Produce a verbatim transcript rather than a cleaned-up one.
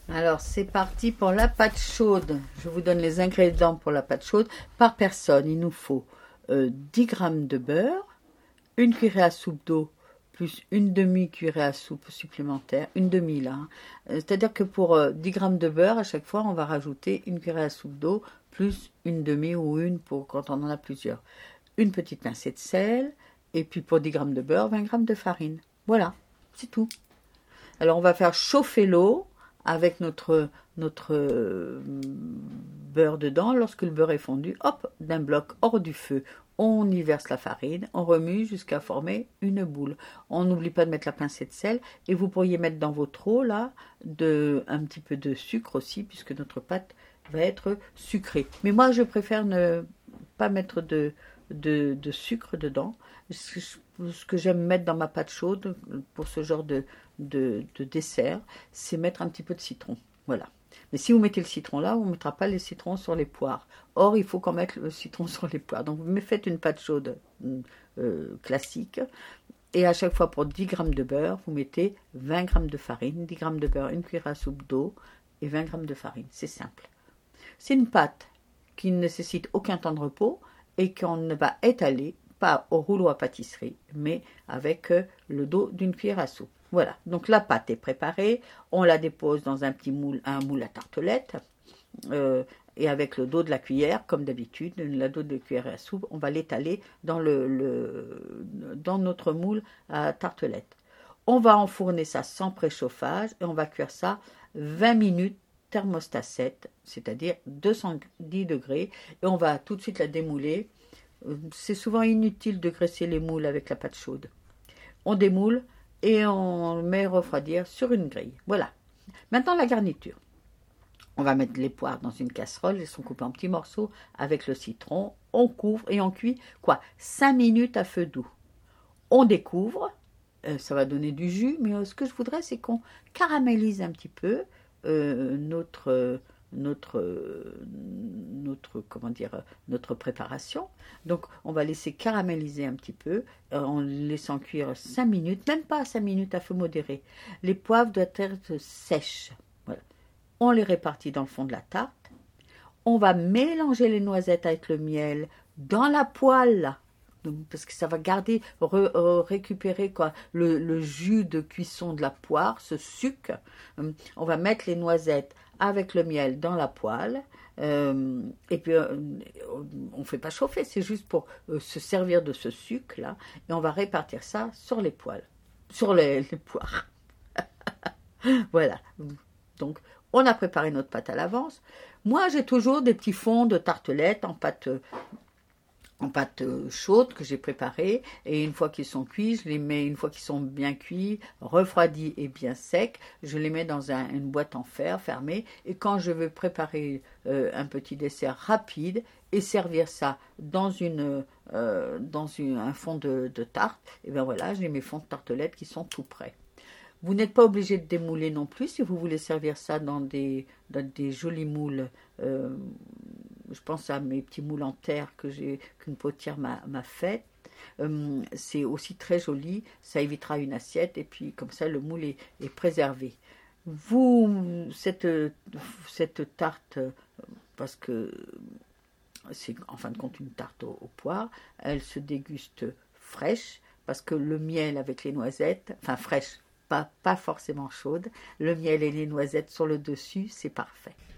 Alors, c'est parti pour la pâte chaude. Je vous donne les ingrédients pour la pâte chaude. Par personne, il nous faut euh, dix grammes de beurre, une cuillerée à soupe d'eau, plus une demi-cuillerée à soupe supplémentaire, une demi là. Hein. C'est-à-dire que pour euh, dix grammes de beurre, à chaque fois, on va rajouter une cuillerée à soupe d'eau, plus une demi ou une pour quand on en a plusieurs. Une petite pincée de sel, et puis pour dix grammes de beurre, vingt grammes de farine. Voilà, c'est tout. Alors, on va faire chauffer l'eau avec notre, notre euh, beurre dedans. Lorsque le beurre est fondu, hop, d'un bloc hors du feu, on y verse la farine, on remue jusqu'à former une boule. On n'oublie pas de mettre la pincée de sel et vous pourriez mettre dans votre eau là de, un petit peu de sucre aussi puisque notre pâte va être sucrée. Mais moi je préfère ne pas mettre de, de, de sucre dedans. Ce, ce que j'aime mettre dans ma pâte chaude pour ce genre de, de, de dessert, c'est mettre un petit peu de citron. Voilà. Mais si vous mettez le citron là, on ne mettra pas le citron sur les poires. Or, il faut qu'on mette le citron sur les poires. Donc, vous faites une pâte chaude euh, classique. Et à chaque fois, pour dix grammes de beurre, vous mettez vingt grammes de farine, dix grammes de beurre, une cuillère à soupe d'eau et vingt grammes de farine. C'est simple. C'est une pâte qui ne nécessite aucun temps de repos et qu'on va étaler, pas au rouleau à pâtisserie, mais avec le dos d'une cuillère à soupe. Voilà, donc la pâte est préparée, on la dépose dans un petit moule, un moule à tartelette, euh, et avec le dos de la cuillère, comme d'habitude, la dos de la cuillère à soupe, on va l'étaler dans, le, le, dans notre moule à tartelette. On va enfourner ça sans préchauffage et on va cuire ça vingt minutes thermostat sept, c'est-à-dire deux cent dix degrés, et on va tout de suite la démouler. C'est souvent inutile de graisser les moules avec la pâte chaude. On démoule et on met refroidir sur une grille. Voilà. Maintenant, la garniture. On va mettre les poires dans une casserole, elles sont coupées en petits morceaux avec le citron. On couvre et on cuit quoi cinq minutes à feu doux. On découvre, euh, ça va donner du jus, mais euh, ce que je voudrais, c'est qu'on caramélise un petit peu euh, notre... Euh, notre notre comment dire notre préparation. Donc on va laisser caraméliser un petit peu en laissant cuire cinq minutes, même pas cinq minutes à feu modéré. Les poivres doivent être sèches. Voilà. On les répartit dans le fond de la tarte. On va mélanger les noisettes avec le miel dans la poêle parce que ça va garder, re, re, récupérer quoi, le, le jus de cuisson de la poire, ce sucre. On va mettre les noisettes avec le miel dans la poêle. Euh, et puis, euh, on ne fait pas chauffer, c'est juste pour euh, se servir de ce sucre-là. Et on va répartir ça sur les poêles, sur les, les poires. Voilà. Donc, on a préparé notre pâte à l'avance. Moi, j'ai toujours des petits fonds de tartelettes en pâte... en pâte chaude que j'ai préparée, et une fois qu'ils sont cuits, je les mets, une fois qu'ils sont bien cuits, refroidis et bien secs, je les mets dans un, une boîte en fer fermée, et quand je veux préparer euh, un petit dessert rapide et servir ça dans, une, euh, dans une, un fond de, de tarte, et bien voilà, j'ai mes fonds de tartelettes qui sont tout prêts. Vous n'êtes pas obligé de démouler non plus si vous voulez servir ça dans des, dans des jolis moules. Euh, je pense à mes petits moules en terre que j'ai, qu'une potière m'a, m'a fait. Euh, c'est aussi très joli, ça évitera une assiette et puis comme ça le moule est, est préservé. Vous, cette, cette tarte, parce que c'est en fin de compte une tarte aux, aux poires, elle se déguste fraîche parce que le miel avec les noisettes, enfin fraîche, Pas, pas forcément chaude, le miel et les noisettes sur le dessus, c'est parfait.